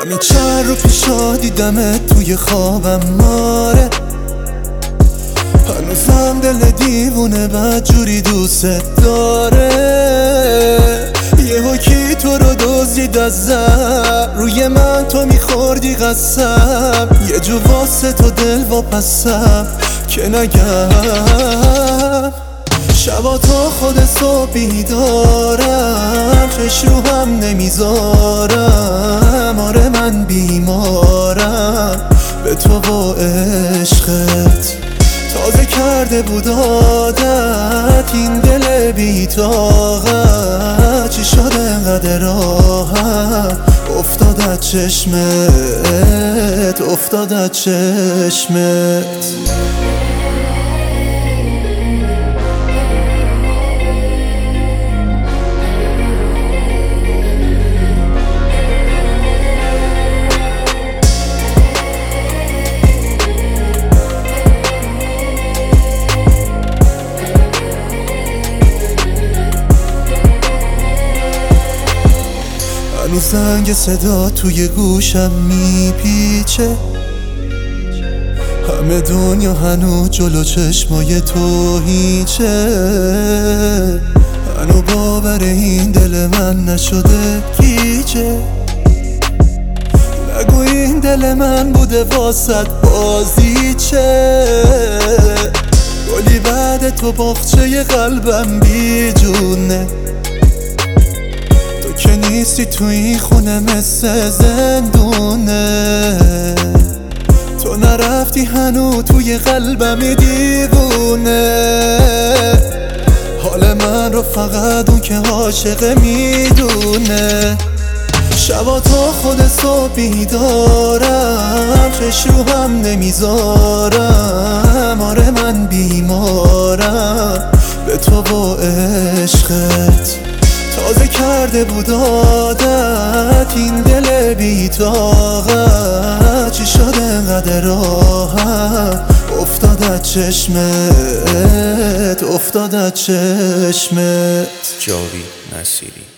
همین چند رو پیشا دیدمت توی خوابم ماره، هنوزم دل دیوونه بدجوری دوست داره. یهو کی تو رو دزدید از زر، روی من تو میخوردی قسم، یه جو واسه تو دل واپسم که نگم. شبا تا خود صبح بیدارم، چش رو هم نمیذارم. آره من بیمارم به تو و عشقت، تازه کرده بود عادت این دل بی‌طاقت. چی شده انقدر راحت افتاد از چشمت، افتاد از چشمت. هنوز زنگ صدا توی گوشم میپیچه، همه دنیا هنوز جلو چشمای تو هیچه. هنوز باور این دل من نشده گیجه، نگو این دل من بوده واسط بازیچه. گلی بعد تو باغچه قلبم بی جونه، که نیستی تو این خونه مثل زندونه. تو نرفتی هنو توی قلبم دیوونه، حال من رو فقط اون که عاشق میدونه. شبا تا خود صبح بیدارم، چش رو هم نمیذارم. آره من بیمارم به تو و عشقت، تازه کرده بود عادت این دل بی‌طاقت. چی شده انقدر راحت افتاد از چشمت، افتاد از چشمت. جاوید نصیری.